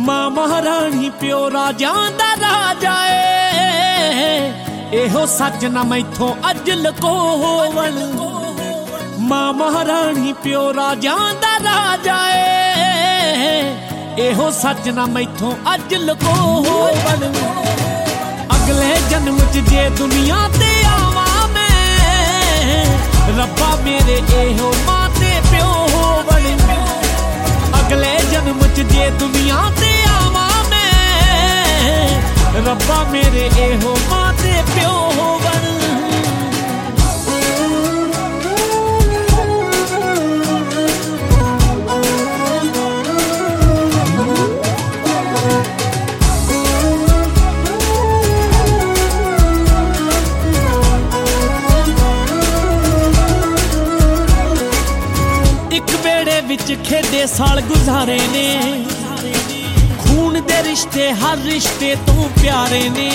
मां महारानी प्यो राजां दा राजा ए एहो सच ना मैथों अज लकोवन। मां महारानी प्यो राजां दा राजा ए एहो सच ना मैथों अज लकोवन। अगले जन्म च जे दुनिया ते आवा मैं रब्बा मेरे एहो मां ते प्यो होवन। अगले जन्म च जे दुनिया ते आवा मैं रब्बा मेरे एहो मां ते प्यो होवन। विच खेडे साल गुजारे ने खून दे रिश्ते हर रिश्ते तू प्यारे ने।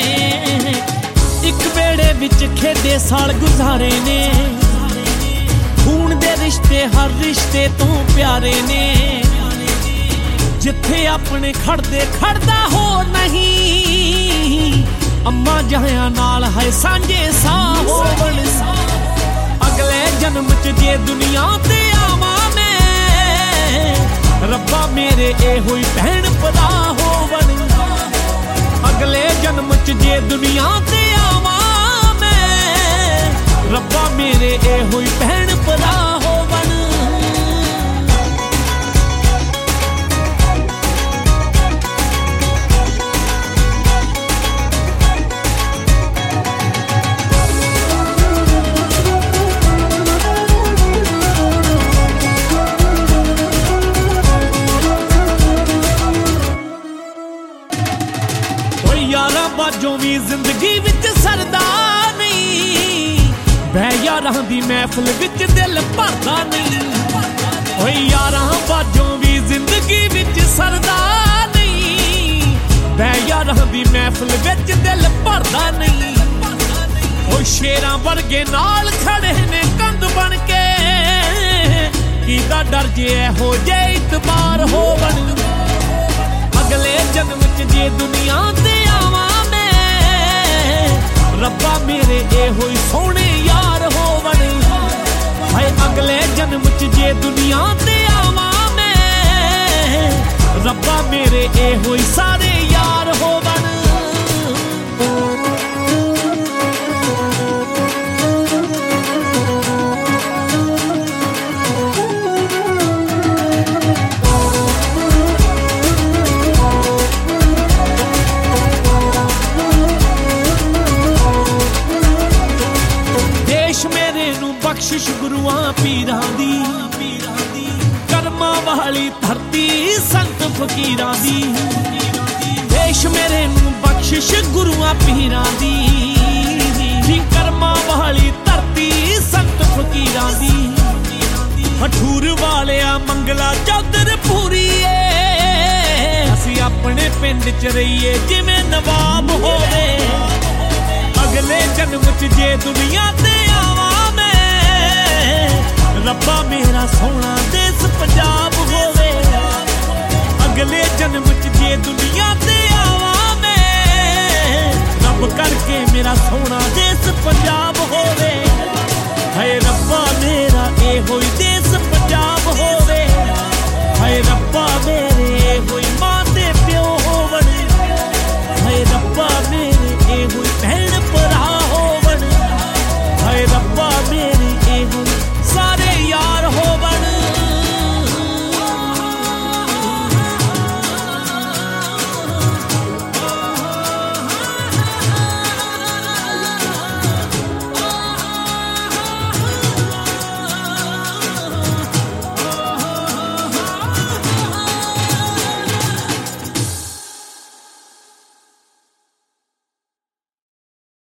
एक बेड़े विच खेडे साल गुजारे ने खून दे रिश्ते हर रिश्ते तू प्यारे ने। जिथे अपने खड़दे खड़दा हो नहीं अम्मा जाया नाल है सांझे सा होवन। अगले जन्म च जे दुनिया ते आवा रब्बा मेरे एहो ही भैन भरा होवन। अगले जन्म च जे दुनिया ते आवा मैं रब्बा मेरे एहो ही भैन भरा होवन। यारां बाजों भी जिंदगी विच सरदा नहीं बह यारां दी महफिल विच दिल भरदा नहीं। ओए यारां बाजों भी जिंदगी विच सरदा नहीं बह यारां दी महफिल विच दिल भरदा नहीं। ओए शेरां वर्गे नाल खड़े ने कंध बन के कीदा डर जे हो जे इतबार होवन। अगले जन्म च जे दुनिया ते आवा मैं रब्बा मेरे एहो ही सोने यार होवन। हाय अगले जन्म च जे दुनिया ते आवा मैं रब्बा मेरे एहो ही सारे यार होवन। बख्शिश गुरुआं पीरां दी कर्मां वाली धरती संत फकीरां दी। देश मेरे नूं बख्शिश गुरुआं पीरां दी कर्मां वाली धरती संत फकीरां दी। हठूर वालिया मंगला चौधर पूरी असीं अपने पिंड च रहीए जिवें नवाब होवे। अगले जन्म च जे दुनिया ते आवा रब्बा मेरा सोना